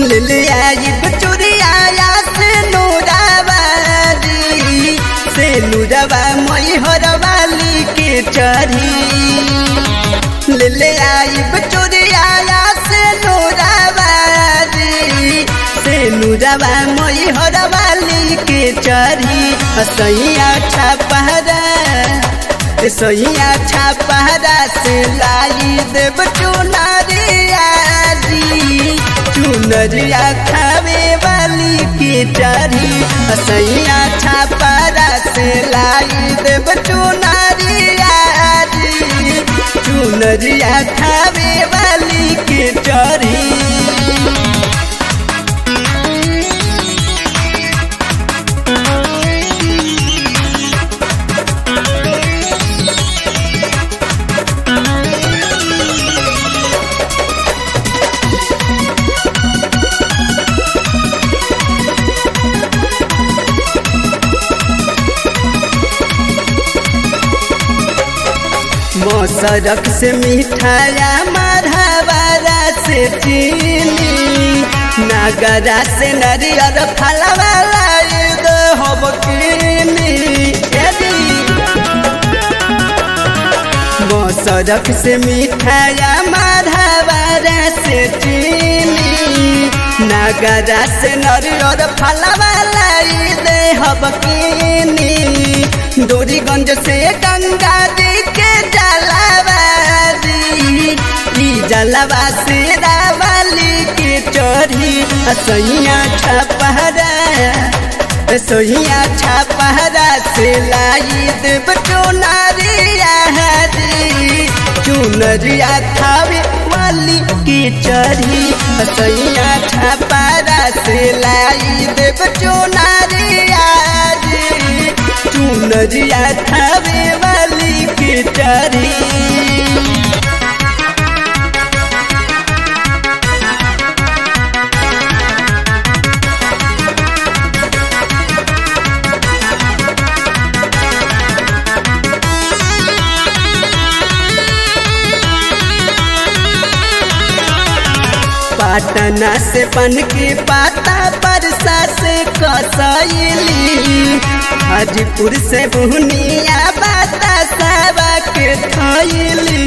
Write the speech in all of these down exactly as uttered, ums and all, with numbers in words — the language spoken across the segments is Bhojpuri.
ले ले आई बचुरिया से नूराबारी से नूराबा मैहर वाली के चढ़ी ले ले आई बचुरिया से नूराबारी से नूराबा मैहर वाली के चढ़ी सैया छपहरा सैया छपहरा से लाई देव चुनरिया चुनरिया खावे वाली के चढ़ी सैया छपहरा से लाई देव चुनरिया चुनरिया खावे वाली के चढ़ी सड़क से मिठाया माधवारा से चीनी नगरा से नरियर फलवाला होब सड़क से मिठाया माधवारा से चीनी नगरा से नरियर फलवाला होब डोरीगंज से गंगा जी के जलावारी जलवा से रावाली के चढ़ी सैया छपहरा सैया छपहरा से लाई देव चुनरिया चुनरिया खावे वाली के चढ़ी सैया छपहरा से लाई देव चुनरिया चुनरिया खावे वाली के चढ़ी पटना से बन के पाता परसा से कसैली हाजीपुर से बुनिया बाता सावा के थैली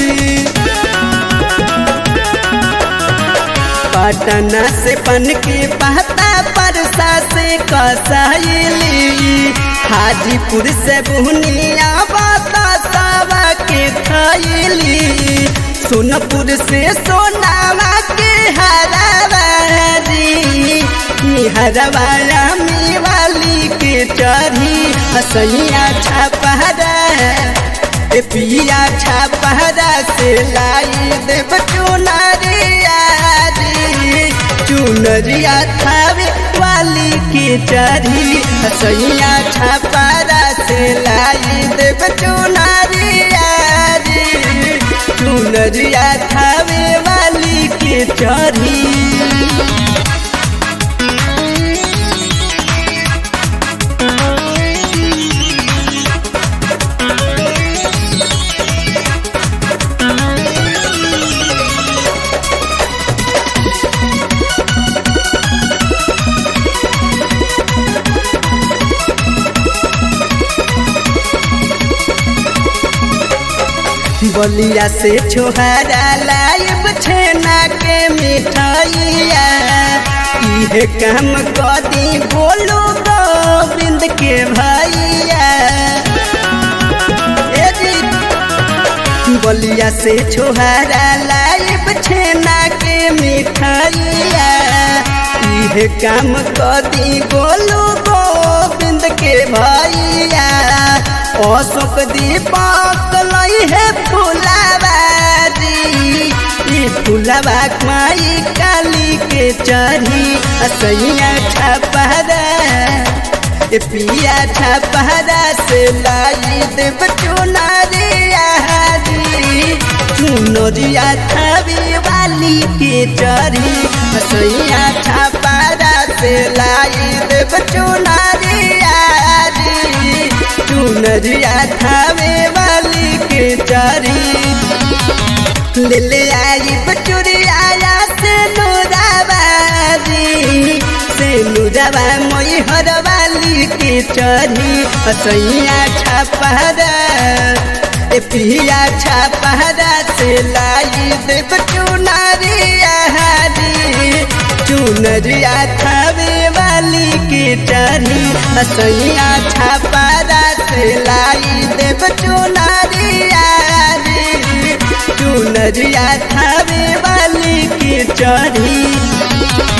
पटना से बन के पाता परसा से कसैली हाजीपुर से बुनिया बाता सावा के थैली सोनपुर से सोनावा के हरवारी हरवारा में वाली के चढ़ी सैया छपहरा पिया छपहरा से लाई देव चुनरिया चुनरिया खावे वाली के चढ़ी सैया छपहरा से लाई देव चुनरिया चुनरिया खावे वाली के चढ़ी बलिया से छोहरा लाइब छेना के मिठाइया इहे काम कदी बोलो गोविंद के भैया बलिया से छोहरा लाइब छेना के मिठाइया इहे काम कदी बोलो गोविंद के भैया अशोक दीपक लई है फुलाबारी फुलवा माई काली के चढ़ी सैया छपहरा पिया छपहरा से लाई देव चुनरिया चुनरिया खावे वाली के चढ़ी सैया छपहरा से लाई देव चुनरिया चुनरिया खावे वाली के चढ़ी ले ले आई बचुरिया से नूराबारी जलवा मैहर वाली के चढ़ी सैया छपहरा ए पिया छपहरा से लाई देव चुनरिया हरी चुनरिया थावे वाली के चढ़ी सैया छपहरा से लाई देव चुनरिया हरी चुनरिया थावे वाली के चढ़ी।